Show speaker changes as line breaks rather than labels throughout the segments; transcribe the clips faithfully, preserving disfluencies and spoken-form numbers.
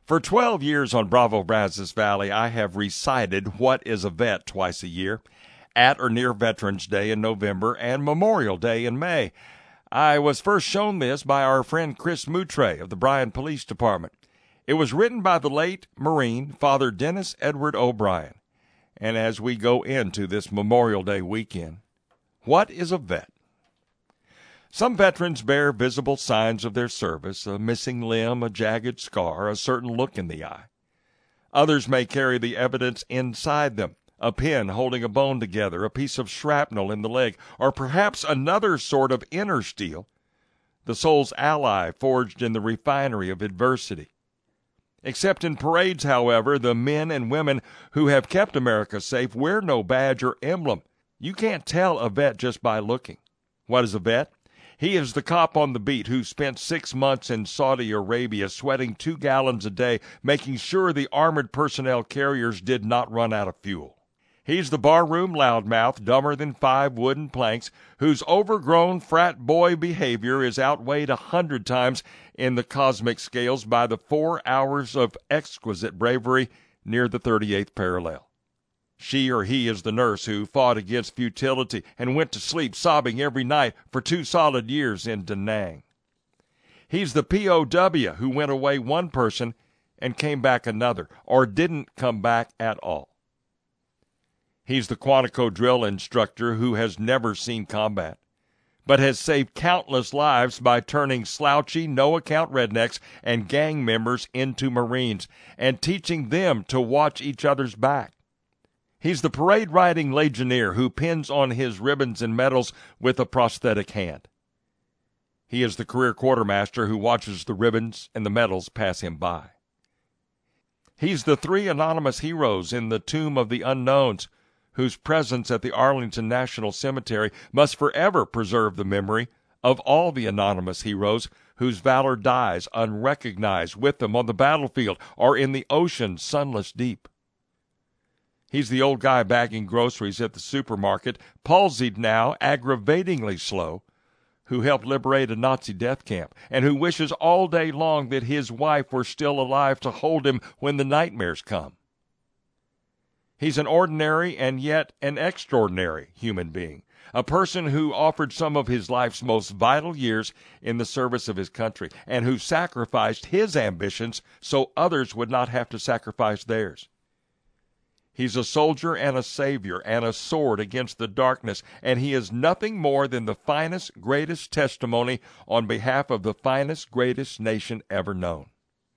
For twelve years on Bravo Brazos Valley, I have recited What is a Vet twice a year, at or near Veterans Day in November and Memorial Day in May. I was first shown this by our friend Chris Moutre of the Bryan Police Department. It was written by the late Marine, Father Dennis Edward O'Brien. And as we go into this Memorial Day weekend, what is a vet? Some veterans bear visible signs of their service, a missing limb, a jagged scar, a certain look in the eye. Others may carry the evidence inside them, a pin holding a bone together, a piece of shrapnel in the leg, or perhaps another sort of inner steel, the soul's ally forged in the refinery of adversity. Except in parades, however, the men and women who have kept America safe wear no badge or emblem. You can't tell a vet just by looking. What is a vet? He is the cop on the beat who spent six months in Saudi Arabia sweating two gallons a day, making sure the armored personnel carriers did not run out of fuel. He's the barroom loudmouth, dumber than five wooden planks, whose overgrown frat boy behavior is outweighed a hundred times in the cosmic scales by the four hours of exquisite bravery near the thirty-eighth parallel. She or he is the nurse who fought against futility and went to sleep sobbing every night for two solid years in Da Nang. He's the P O W who went away one person and came back another, or didn't come back at all. He's the Quantico drill instructor who has never seen combat, but has saved countless lives by turning slouchy, no-account rednecks and gang members into Marines and teaching them to watch each other's back. He's the parade-riding legionnaire who pins on his ribbons and medals with a prosthetic hand. He is the career quartermaster who watches the ribbons and the medals pass him by. He's the three anonymous heroes in the Tomb of the Unknowns, whose presence at the Arlington National Cemetery must forever preserve the memory of all the anonymous heroes whose valor dies unrecognized with them on the battlefield or in the ocean's sunless deep. He's the old guy bagging groceries at the supermarket, palsied now, aggravatingly slow, who helped liberate a Nazi death camp, and who wishes all day long that his wife were still alive to hold him when the nightmares come. He's an ordinary and yet an extraordinary human being, a person who offered some of his life's most vital years in the service of his country, and who sacrificed his ambitions so others would not have to sacrifice theirs. He's a soldier and a savior and a sword against the darkness, and he is nothing more than the finest, greatest testimony on behalf of the finest, greatest nation ever known.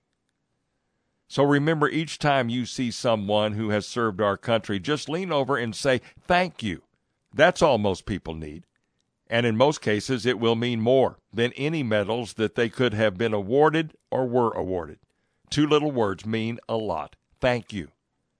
So remember, each time you see someone who has served our country, just lean over and say, thank you. That's all most people need. And in most cases, it will mean more than any medals that they could have been awarded or were awarded. Two little words mean a lot. Thank you.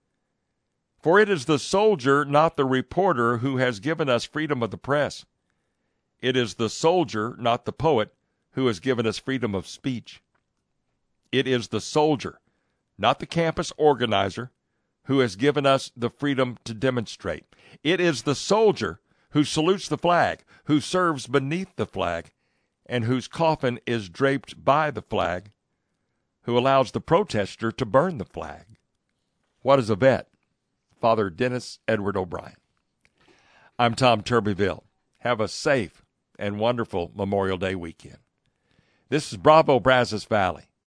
For it is the soldier, not the reporter, who has given us freedom of the press. It is the soldier, not the poet, who has given us freedom of speech. It is the soldier, not the campus organizer, who has given us the freedom to demonstrate. It is the soldier who salutes the flag, who serves beneath the flag, and whose coffin is draped by the flag, who allows the protester to burn the flag. What is a vet? Father Dennis Edward O'Brien. I'm Tom Turbyville. Have a safe and wonderful Memorial Day weekend. This is Bravo Brazos Valley.